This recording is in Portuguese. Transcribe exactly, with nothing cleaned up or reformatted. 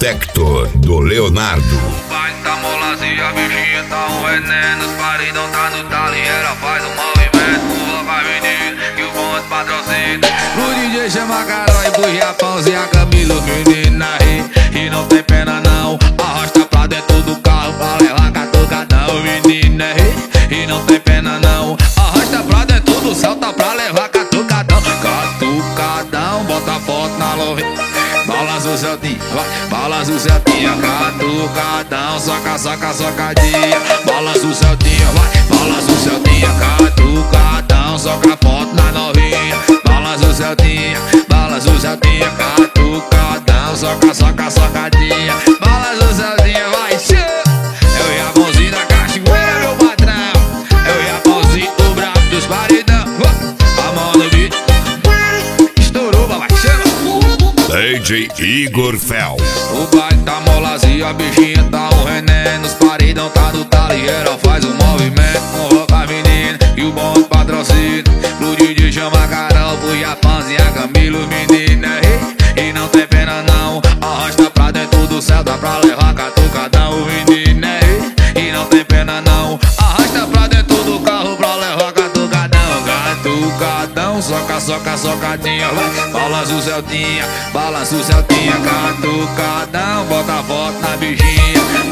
Detector do Leonardo. O pai tá molazinha, a bichinha tá um veneno. Os paredão tá no talheira, faz um movimento. Coloca a menina que o bonde patrocina. Pro D J chama a Carol e pro Japãozinho a Camila. Menina ri e não tem pena não. Arrasta pra dentro do carro pra levar catucadão. Menina ri e não tem pena não. Arrasta pra dentro do Celta pra levar catucadão. Catucadão, bota a foto na love. Balança o Celtinha, vai, balança o Celtinha. Catucadão, soca, soca, socadinha. Balança o Celtinha, vai, balança o Celtinha. Catucadão, soca a foto na novinha. Balança o Celtinha, balança o Celtinha. Catucadão, soca, soca, socadinha. Balança o Celtinha, vai, tchê. Eu e a mãozinha da cachoeira, meu patrão. Eu e a mãozinha, o brabo dos paredão. A mão no beat, estourou, vai, chama. D J Igor Fel. O baile tá molazinho, a bichinha tá um veneno. Os paredão tá do talheira, faz um movimento. Convoca a menina e o bonde patrocina. Pro D J chama a Carol, pro Japãozinho a Camila. Menina ri e não tem pena não. Arrasta pra dentro do céu, dá pra levar catucadão. Menina ri e não tem pena não. Arrasta pra dentro do carro pra levar catucadão. Catucadão, soca, soca, socadinha, vai. Balança o Celtinha, balança o Celtinha. Catucadão, bota a foto na bichinha.